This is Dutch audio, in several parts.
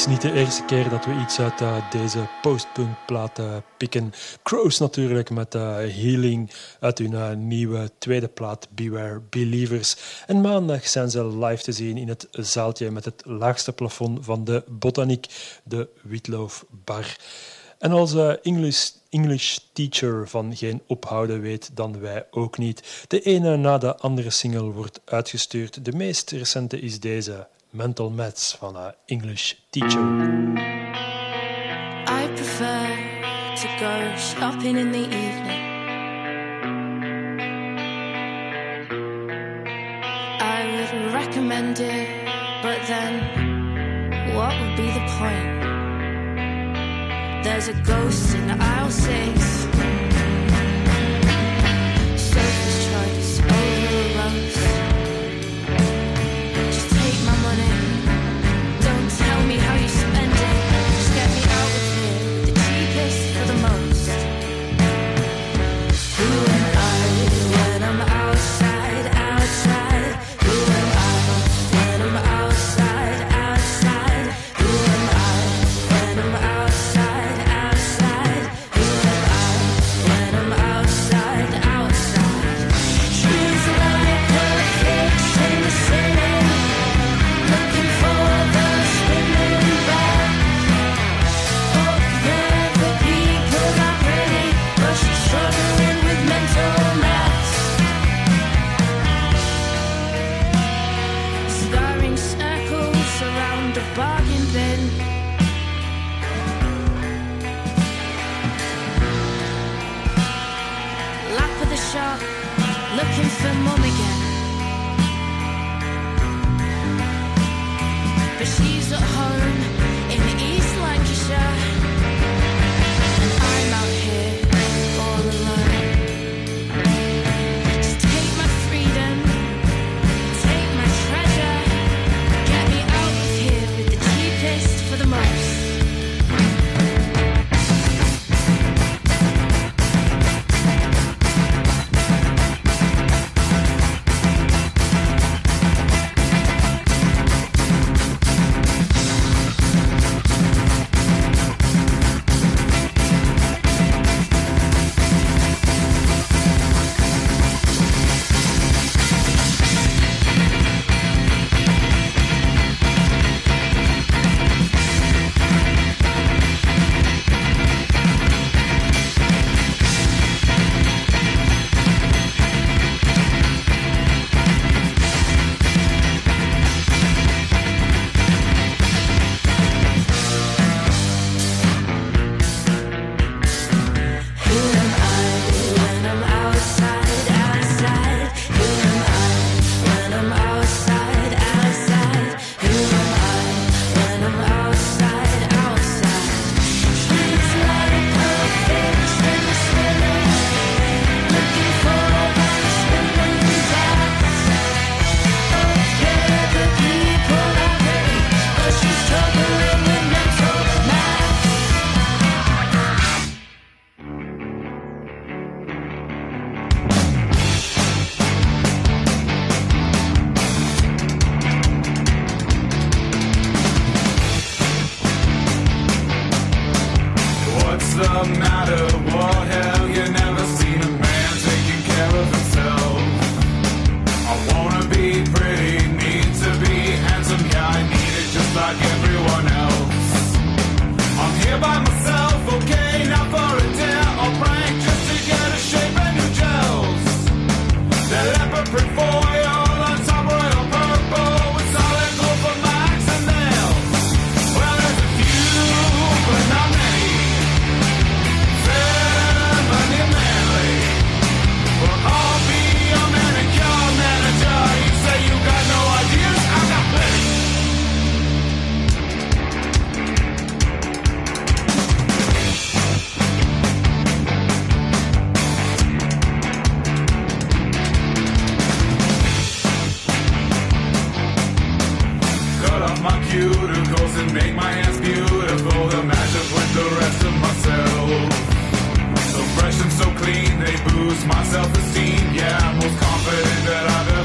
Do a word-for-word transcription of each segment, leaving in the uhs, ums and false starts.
is niet de eerste keer dat we iets uit uh, deze postpunkplaat uh, pikken. Crows natuurlijk met uh, Healing uit hun uh, nieuwe tweede plaat Beware Believers. En maandag zijn ze live te zien in het zaaltje met het laagste plafond van de Botaniek, de Witloof Bar. En als uh, English, English teacher van geen ophouden weet, dan wij ook niet. De ene na de andere single wordt uitgestuurd. De meest recente is deze, Mental Maths van uh, English Teacher. I prefer to go shopping in the evening. I would recommend it, but then what would be the point? There's a ghost in aisle six. Sophie's choice over a rose. Just take my money. Don't tell me how you spend it. Just get me out of here. The cheapest for the most. Who am I when I'm outside, outside? Who am I when I'm outside, outside? Who am I when I'm outside? Looking for mum again, but she's at home in East Lancashire, and I'm out here all alone. Just take my freedom, take my treasure, get me out of here with the cheapest for the most.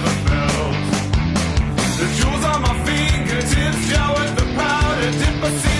The jewels on my fingertips show it the powder dip.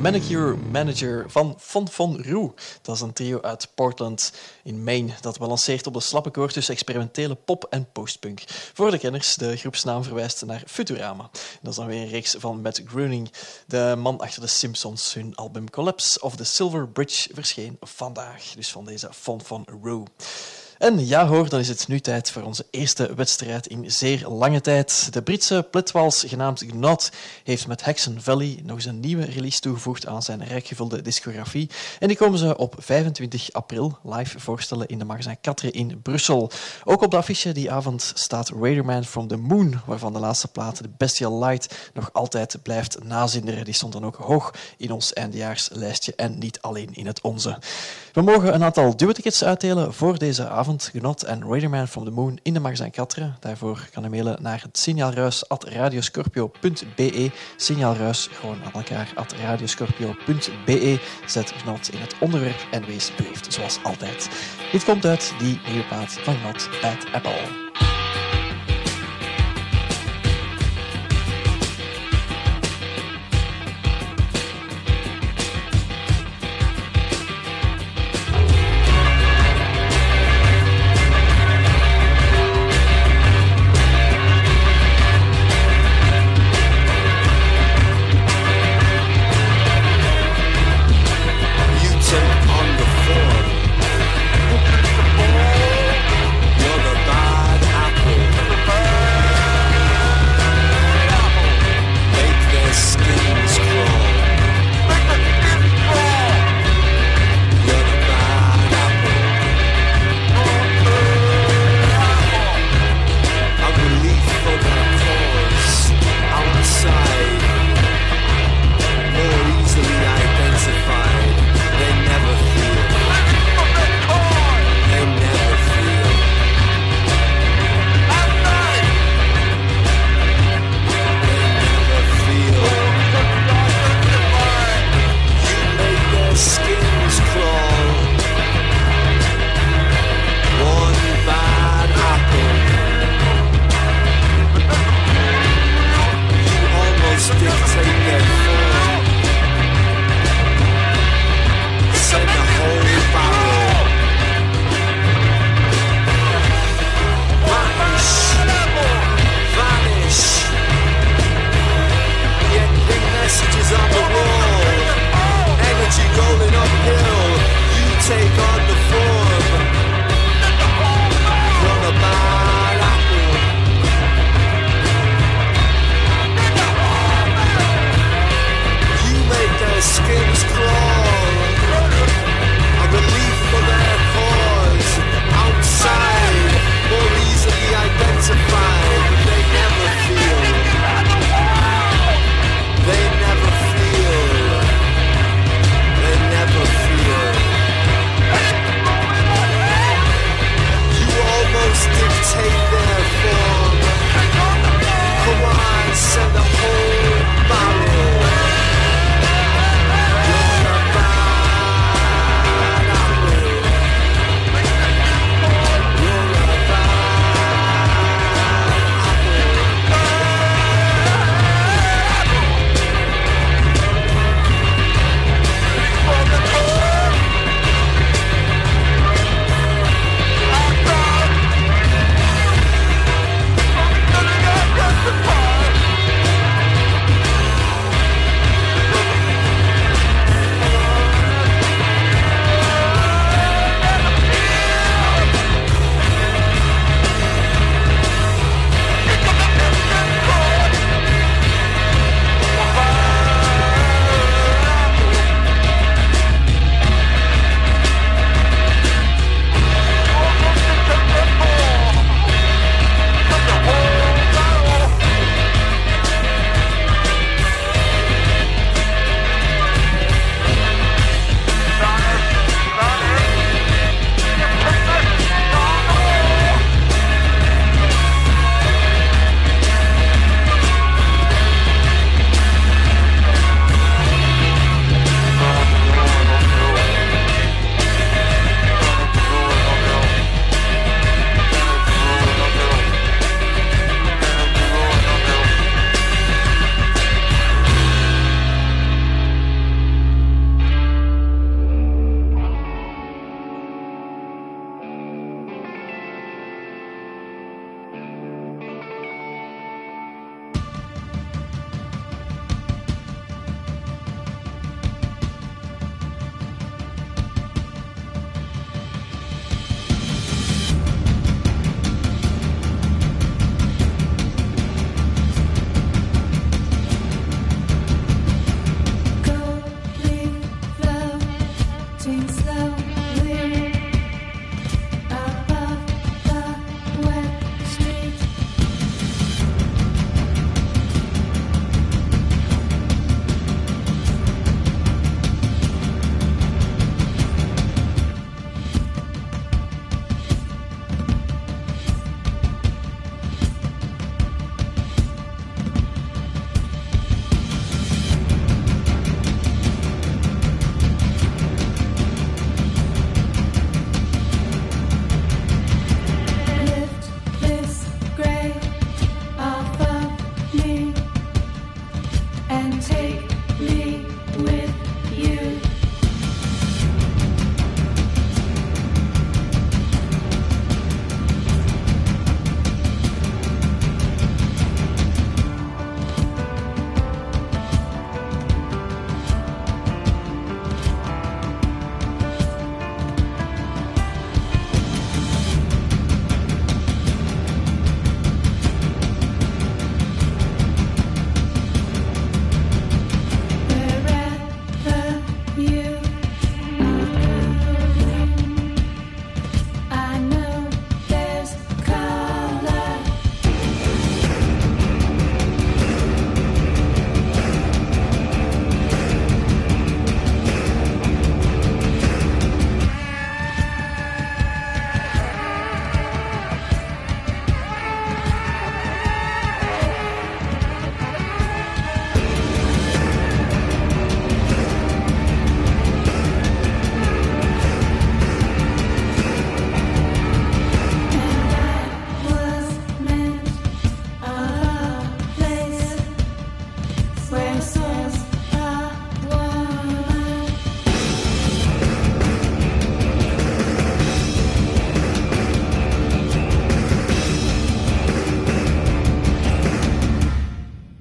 Manicure Manager van Fon Fon Roo. Dat is een trio uit Portland in Maine dat balanceert op de slappe koord tussen experimentele pop en postpunk. Voor de kenners, de groepsnaam verwijst naar Futurama. Dat is dan weer een reeks van Matt Groening, de man achter de Simpsons. Hun album Collapse of the Silver Bridge verscheen vandaag, dus van deze Fon Fon Roo. En ja hoor, dan is het nu tijd voor onze eerste wedstrijd in zeer lange tijd. De Britse pletwals genaamd Gnot heeft met Hexen Valley nog eens een nieuwe release toegevoegd aan zijn rijkgevulde discografie. En die komen ze op vijfentwintig april live voorstellen in de magazijn Quatre in Brussel. Ook op de affiche die avond staat Raiderman from the Moon, waarvan de laatste plaat, de Bestial Light, nog altijd blijft nazinderen. Die stond dan ook hoog in ons eindejaarslijstje en niet alleen in het onze. We mogen een aantal duo-tickets uitdelen voor deze avond. Gnot en Raiderman from the Moon in de magazijn Quatre. Daarvoor kan je mailen naar het signaalruis at radioscorpio punt be. Signaalruis, gewoon aan elkaar, at radioscorpio punt be. Zet Gnot in het onderwerp en wees beleefd, zoals altijd. Dit komt uit die nieuwe plaat van Gnot, Bad Apple.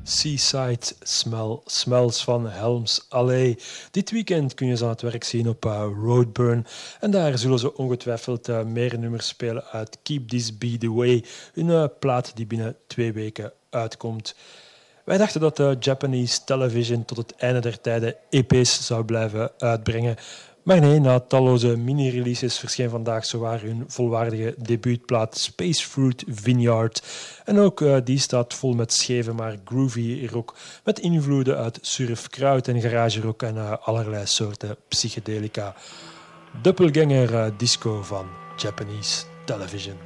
Seaside Smell, Smells van Helms Alley. Dit weekend kun je ze aan het werk zien op uh, Roadburn. En daar zullen ze ongetwijfeld uh, meer nummers spelen uit Keep This Be The Way, een uh, plaat die binnen twee weken uitkomt. Wij dachten dat uh, Japanese Television tot het einde der tijden E P's zou blijven uitbrengen. Maar nee, na talloze mini-releases verscheen vandaag zowaar hun volwaardige debuutplaat Space Fruit Vineyard. En ook uh, die staat vol met scheve maar groovy rock, met invloeden uit surfkruid en garagerock en uh, allerlei soorten psychedelica. Doppelganger uh, disco van Japanese Television.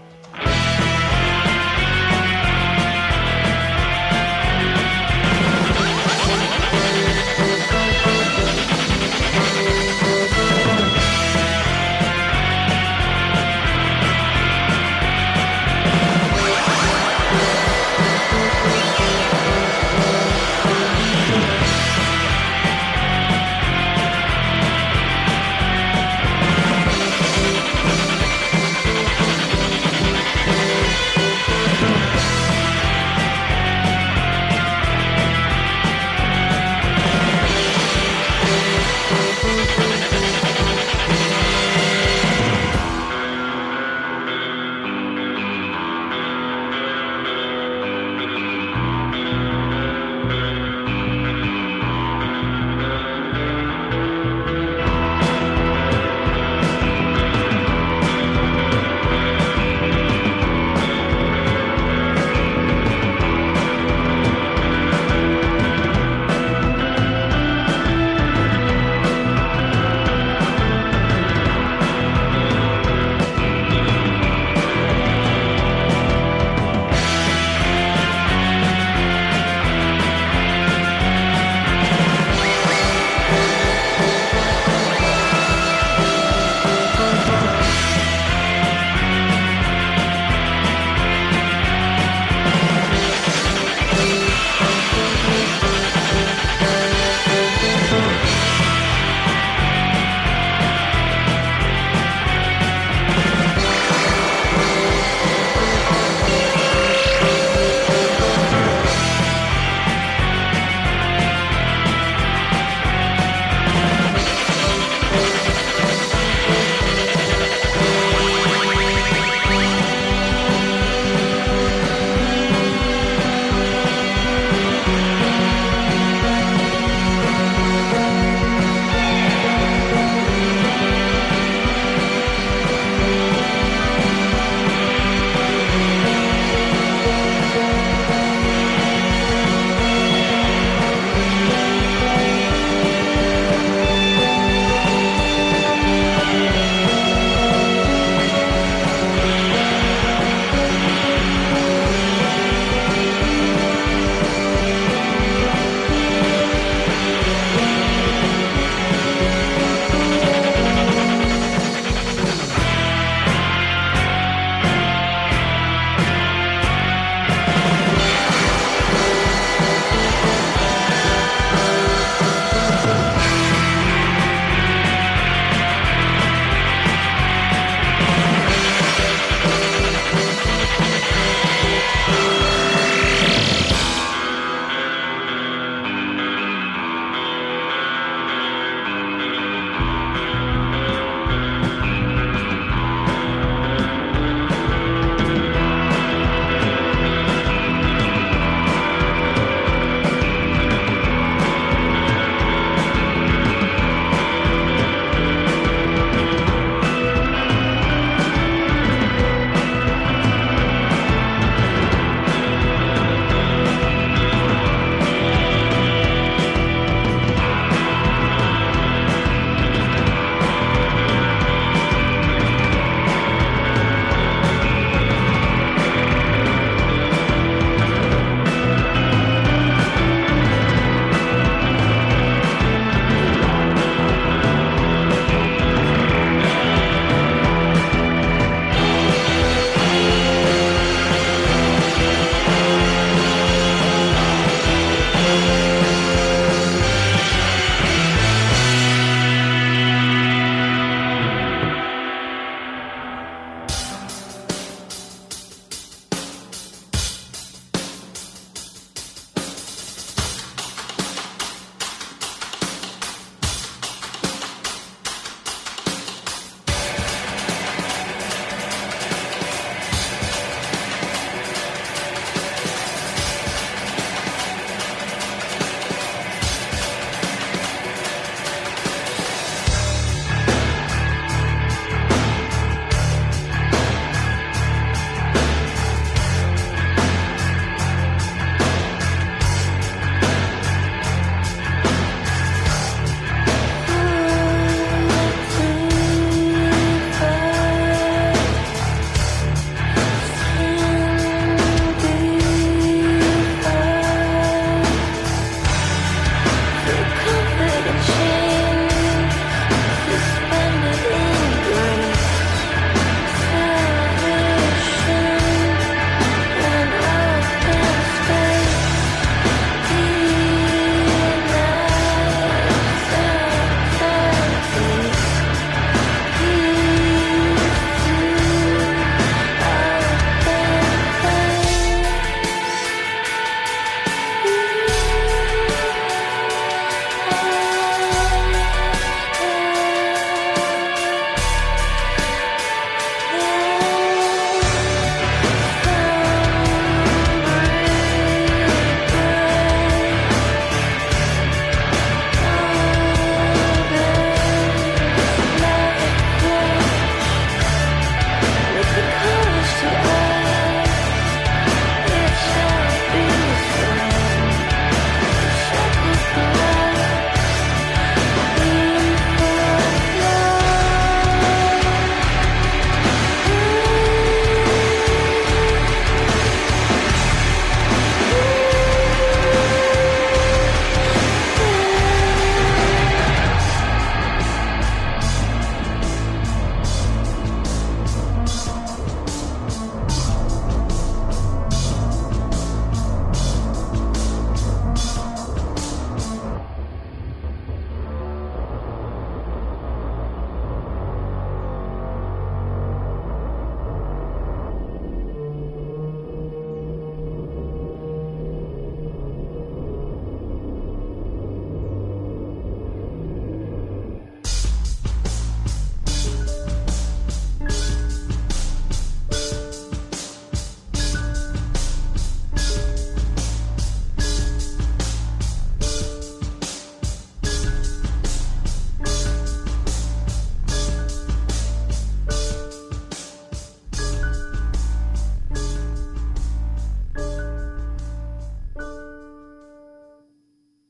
Thank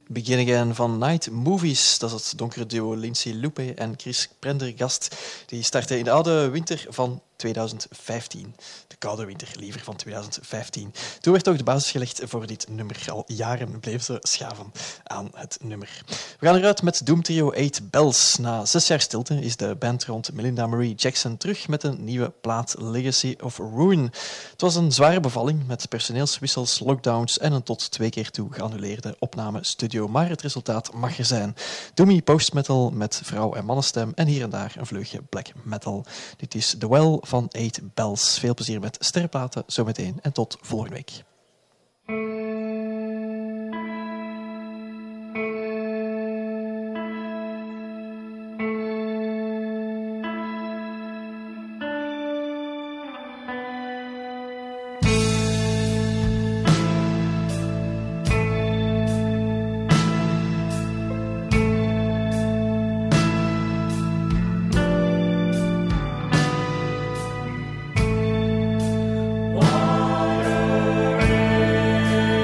Begin Again van Night Movies. Dat is het donkere duo Lindsay Lope en Chris Prendergast. Die starten in de oude winter van tweeduizend vijftien. De koude winter, liever, van tweeduizend vijftien. Toen werd ook de basis gelegd voor dit nummer. Al jaren bleef ze schaven aan het nummer. We gaan eruit met Doomtrio Eight Bells. Na zes jaar stilte is de band rond Melinda Marie Jackson terug met een nieuwe plaat, Legacy of Ruin. Het was een zware bevalling met personeelswissels, lockdowns en een tot twee keer toe geannuleerde opnamestudio. Maar het resultaat mag er zijn. Doomy postmetal met vrouw- en mannenstem en hier en daar een vleugje black metal. Dit is The Well van Eight Bells. Veel plezier met sterrenplaten zometeen en tot volgende week. Water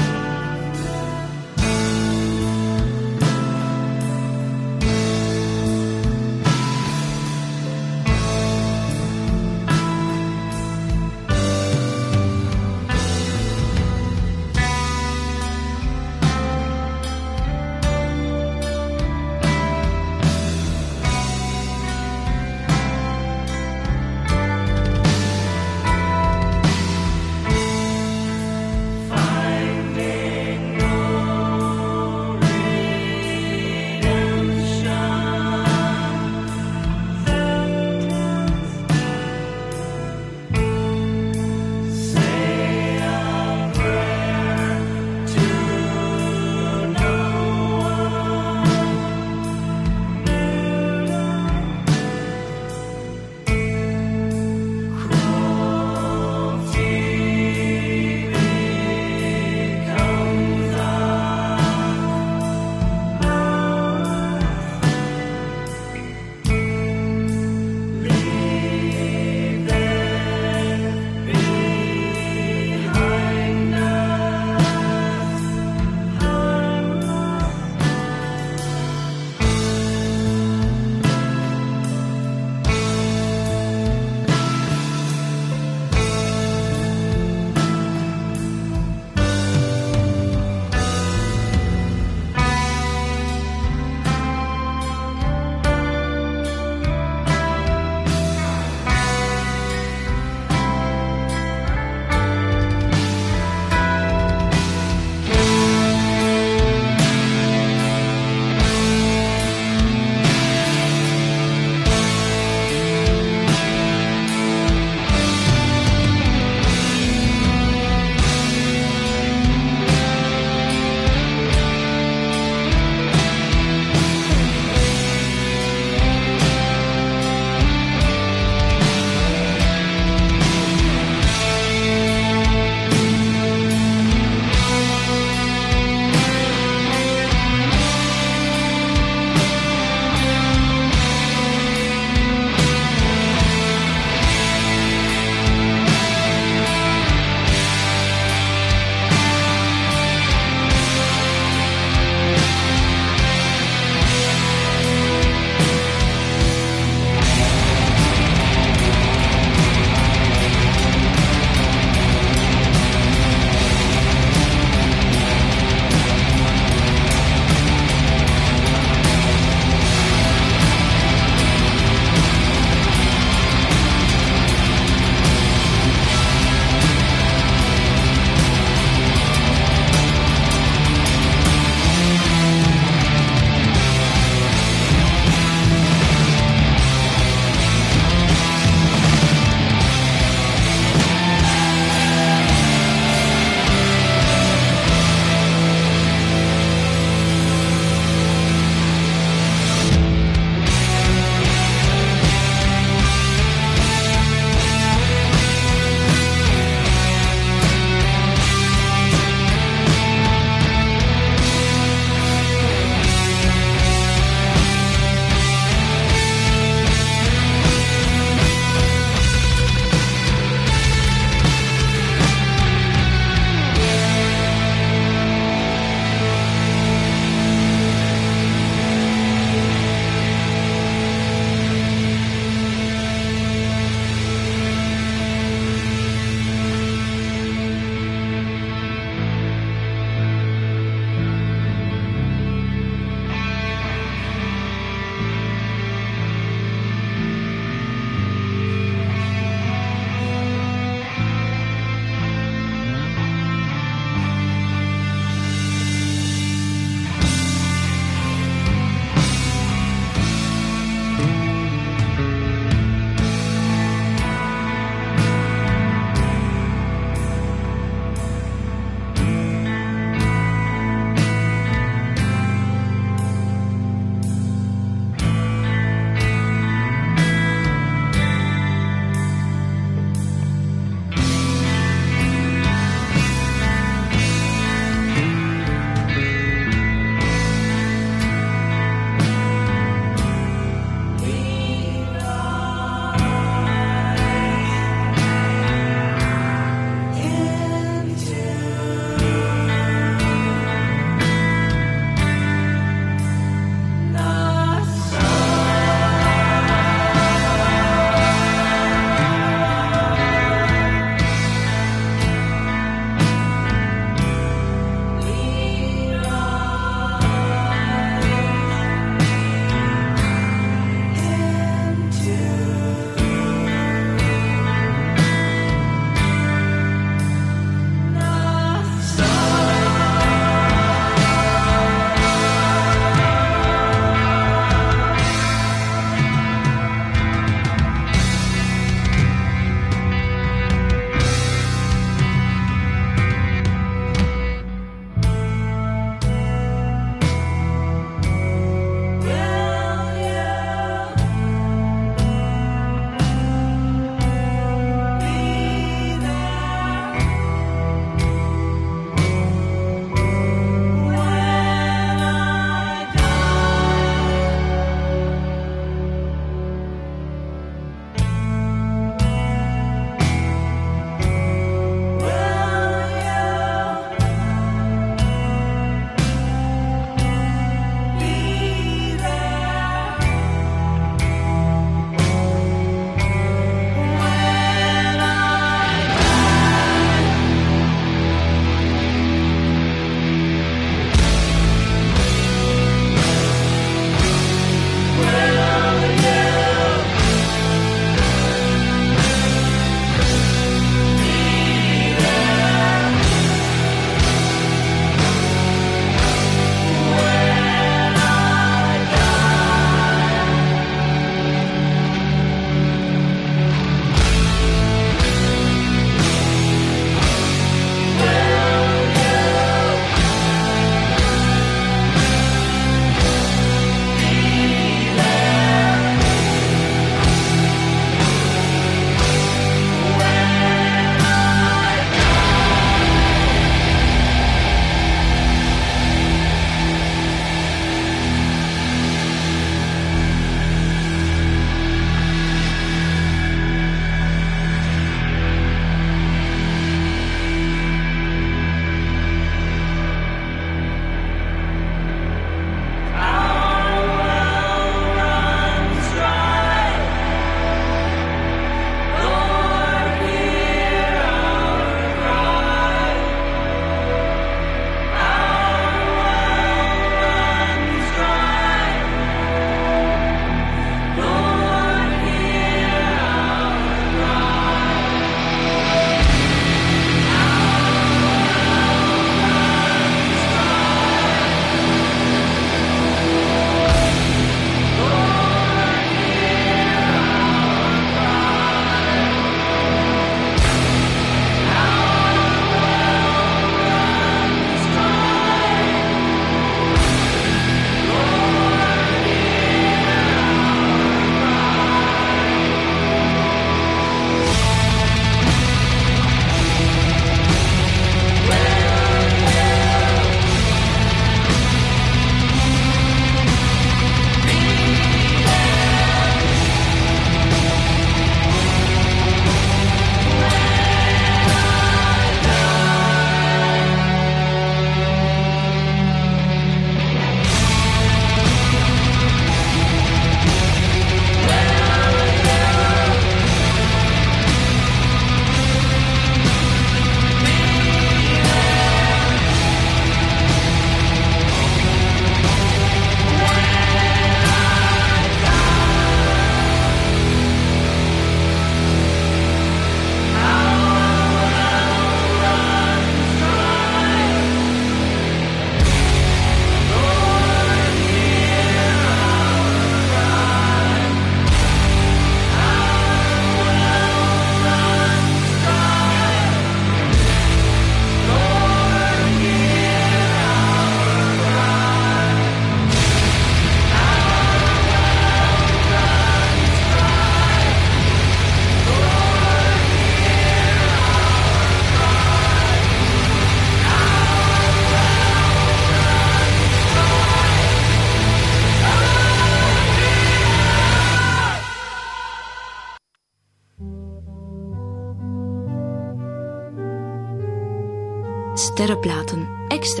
Sterrenplaten Extra.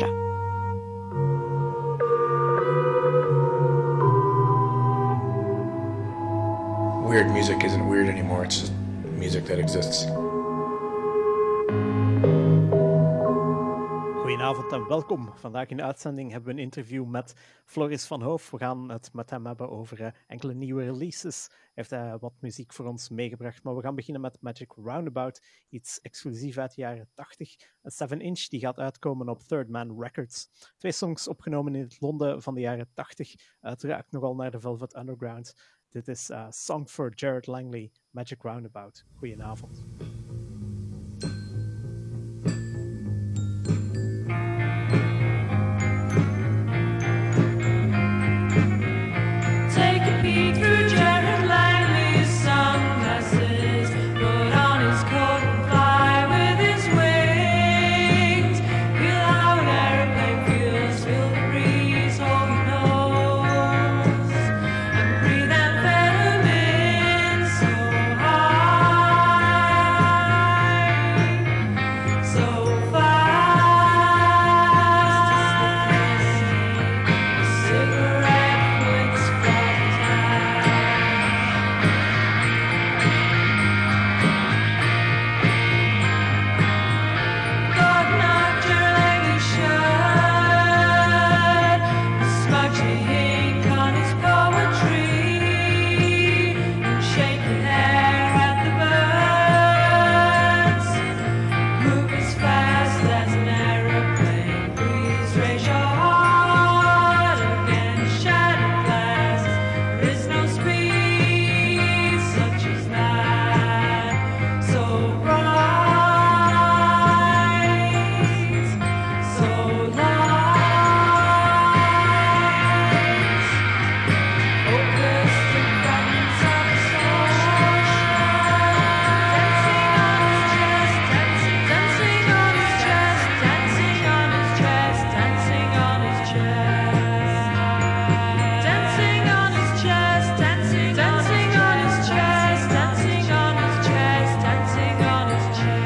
Weird music isn't weird anymore, it's just music that exists. Goedenavond en welkom. Vandaag in de uitzending hebben we een interview met Floris van Hoof. We gaan het met hem hebben over uh, enkele nieuwe releases. Hij heeft uh, wat muziek voor ons meegebracht, maar we gaan beginnen met Magic Roundabout, iets exclusief uit de jaren tachtig. Een seven inch die gaat uitkomen op Third Man Records. Twee songs opgenomen in het Londen van de jaren tachtig. Uiteraard nogal naar de Velvet Underground. Dit is uh, Song for Jared Langley, Magic Roundabout. Goedenavond. Take a peek through Jared Langley's sunglasses. Put on his coat and fly with his wings. Feel how an airplane feels. Feel the breeze hold your nose. And breathe amphetamine so high, so fast. A cigarette flicks from his eye. God knocked your Langley shut. Smudge the ink on his poetry. And shake your hair at the birds. Move as fast as an aeroplane. Please raise your heart against shattered glass. There is no speed such as that. So bright, so light. Focus the fragments of his soul. Dancing on his chest, dancing on his chest, dancing on his chest, dancing on his chest, dancing on his chest, dancing on his chest, dancing on his chest.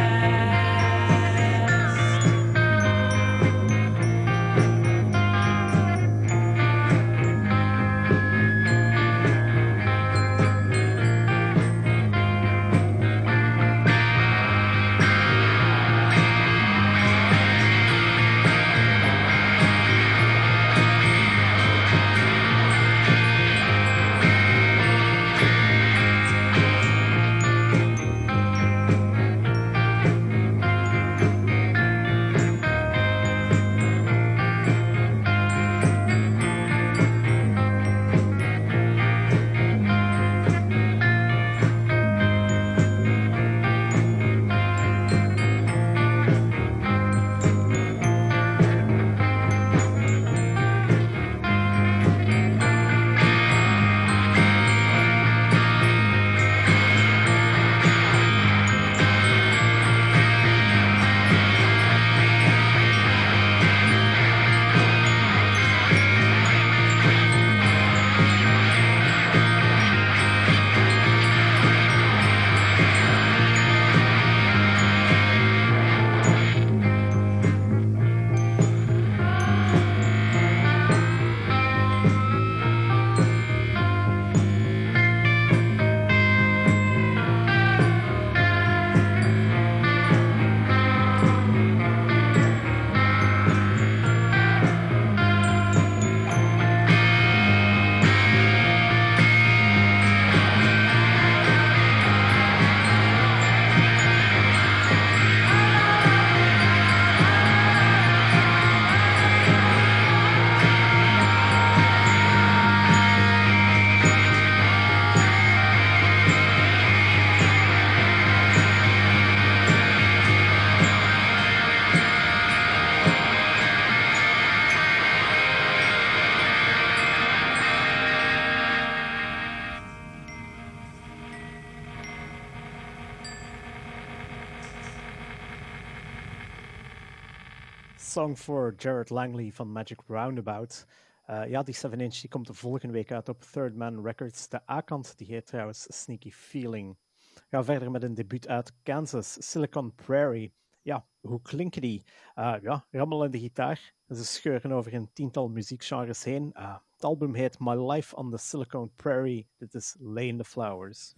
Song for Jared Langley van Magic Roundabout. Uh, ja, die seven inch die komt de volgende week uit op Third Man Records. De A-kant die heet trouwens Sneaky Feeling. We gaan verder met een debuut uit Kansas, Silicon Prairie. ja, hoe klinken die? Uh, ja, rammelende gitaar. Ze scheuren over een tiental muziekgenres heen. Uh, het album heet My Life on the Silicon Prairie. Dit is Lay in the Flowers.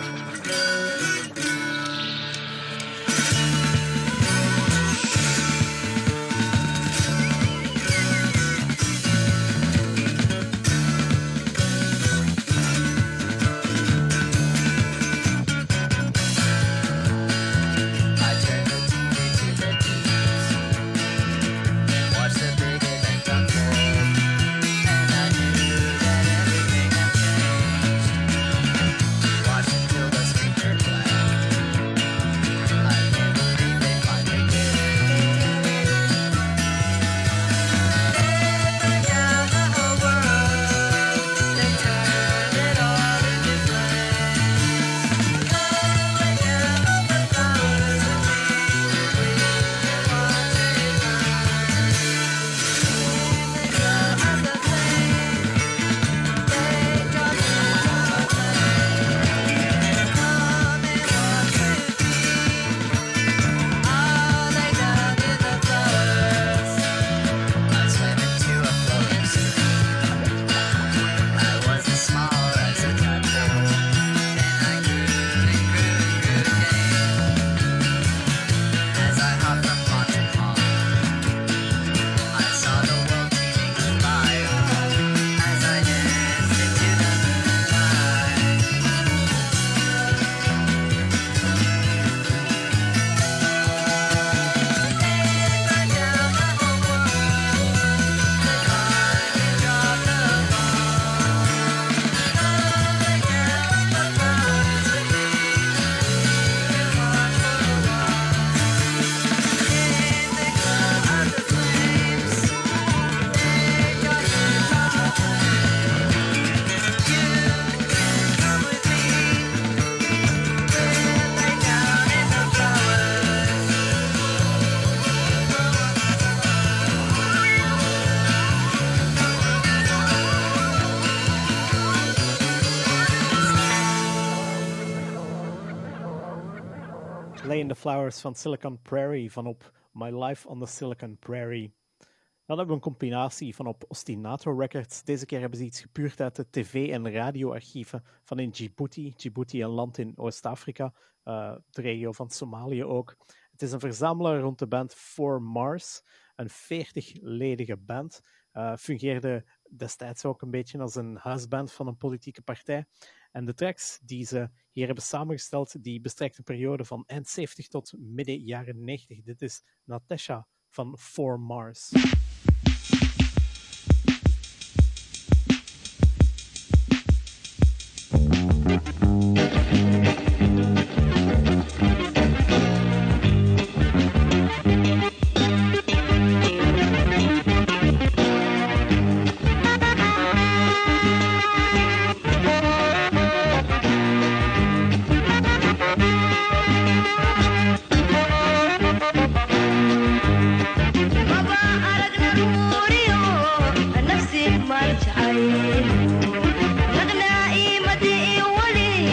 Lay in the Flowers van Silicon Prairie, van op My Life on the Silicon Prairie. Dan hebben we een combinatie van op Ostinato Records. Deze keer hebben ze iets gepuurd uit de tv- en radioarchieven van in Djibouti. Djibouti, een land in Oost-Afrika, uh, de regio van Somalië ook. Het is een verzamelaar rond de band Four Mars, een veertig-ledige band. Uh, fungeerde destijds ook een beetje als een huisband van een politieke partij. En de tracks die ze hier hebben samengesteld, die bestrijkt een periode van eind zeventig tot midden jaren negentig. Dit is Natasha van Four Mars. نغنى إيمتي ولي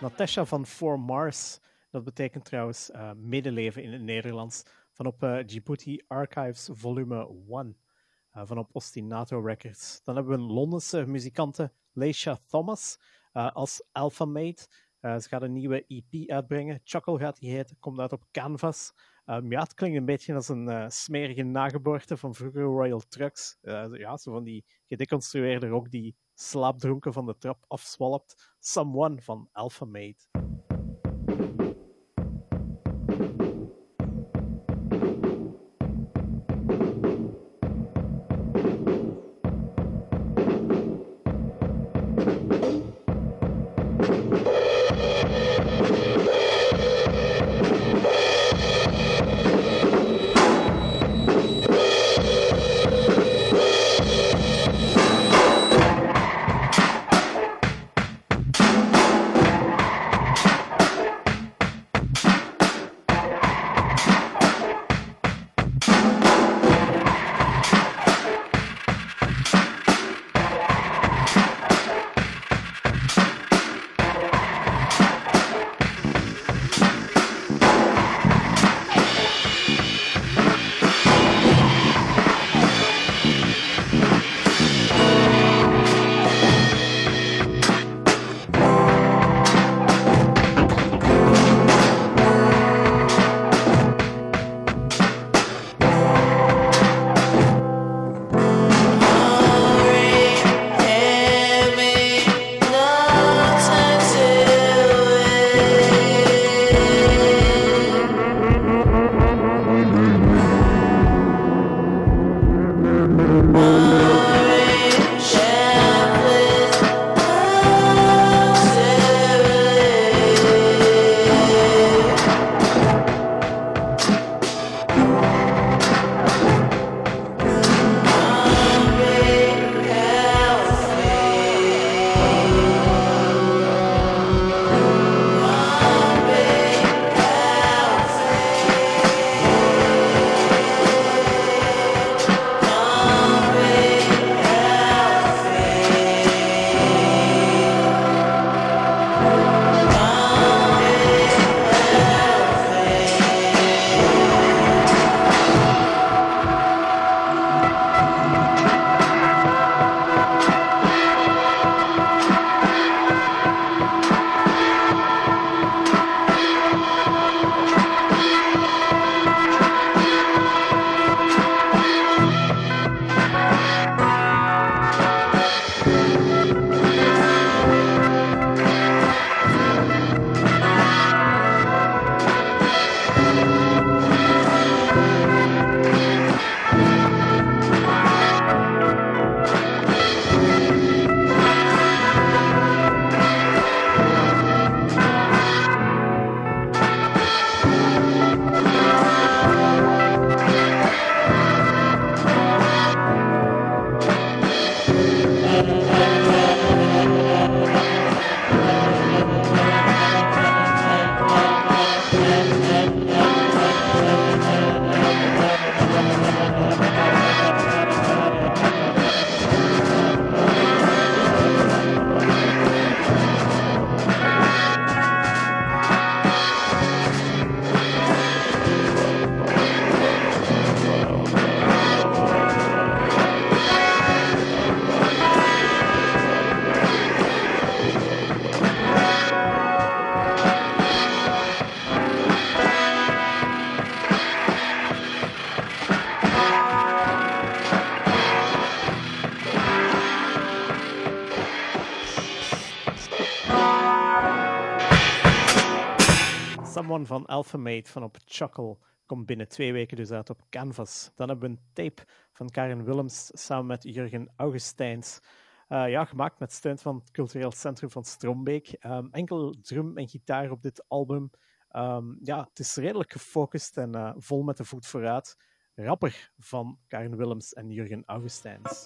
Natasha van For Mars. Dat betekent trouwens uh, medeleven in het Nederlands. Van op uh, Djibouti Archives volume één. Uh, van op Ostinato Records. Dan hebben we een Londense muzikante, Leisha Thomas, uh, als Alpha Mate. Uh, ze gaat een nieuwe E P uitbrengen. Chuckle gaat die heten. Komt uit op Canvas. Um, ja, het klinkt een beetje als een uh, smerige nageboorte van vroegere Royal Trucks. Uh, ja, zo van die gedeconstrueerde rock die slaapdronken van de trap afzwalpt. Someone van Alpha Mate. Someone van Alpha Mate van op Chuckle komt binnen twee weken dus uit op Canvas. Dan hebben we een tape van Karen Willems samen met Jurgen Augustijns. Uh, ja, gemaakt met steun van het Cultureel Centrum van Strombeek. Um, enkel drum en gitaar op dit album. Um, ja, het is redelijk gefocust en uh, vol met de voet vooruit. Rapper van Karen Willems en Jurgen Augustijns.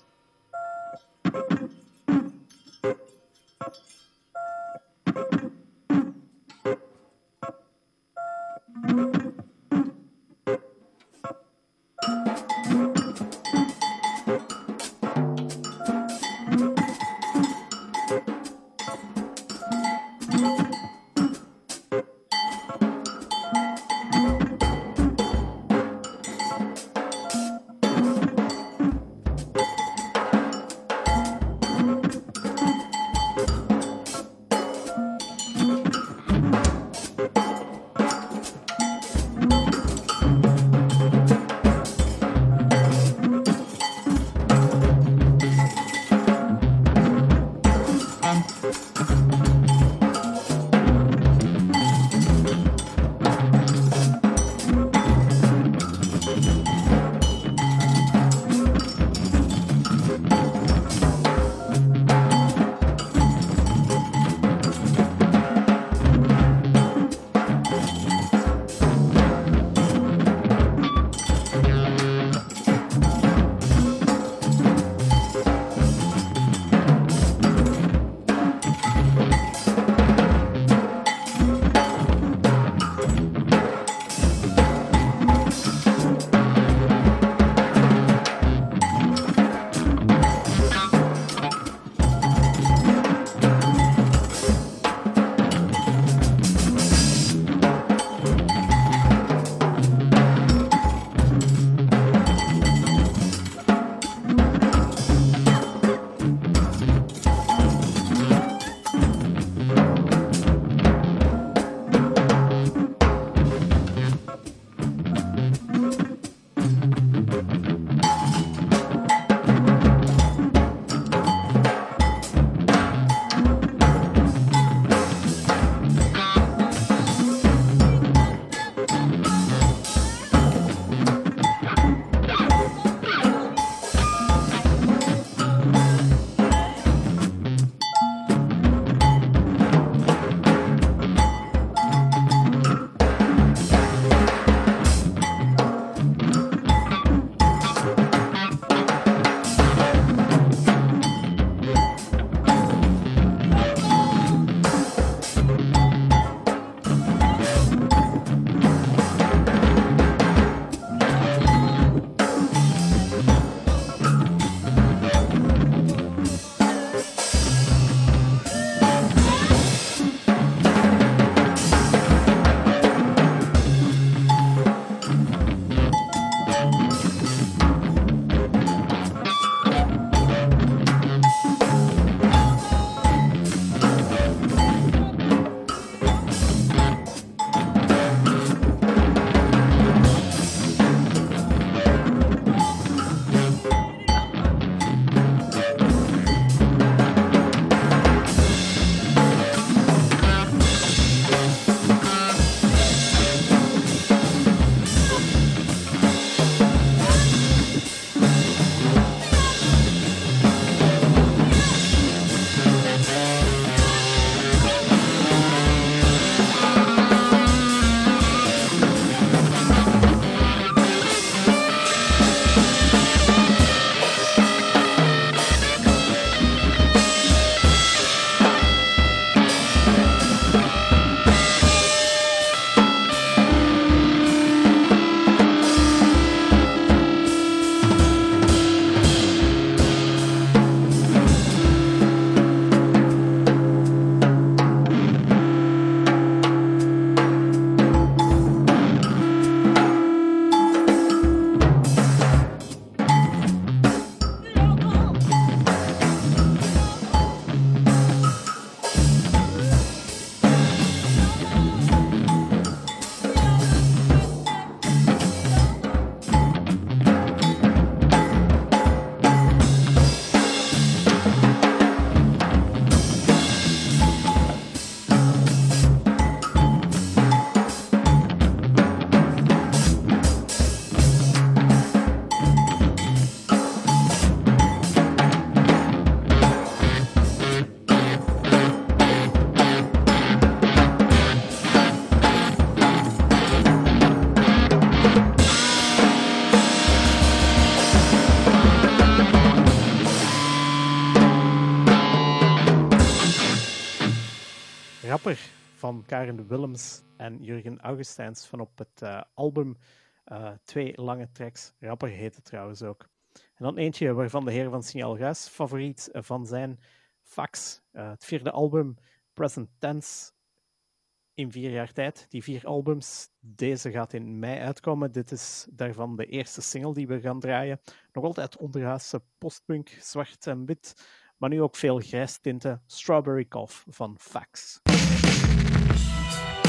Rapper van Karen Willems en Jurgen Augustijns van op het uh, album. Uh, twee lange tracks. Rapper heet het trouwens ook. En dan eentje waarvan de heren van Signaal Ruis favoriet van zijn Fax. Uh, het vierde album, Present Tense, in vier jaar tijd. Die vier albums, deze gaat in mei uitkomen. Dit is daarvan de eerste single die we gaan draaien. Nog altijd onderhuidse postpunk, zwart en wit, maar nu ook veel grijstinten. Strawberry Cough van Fax.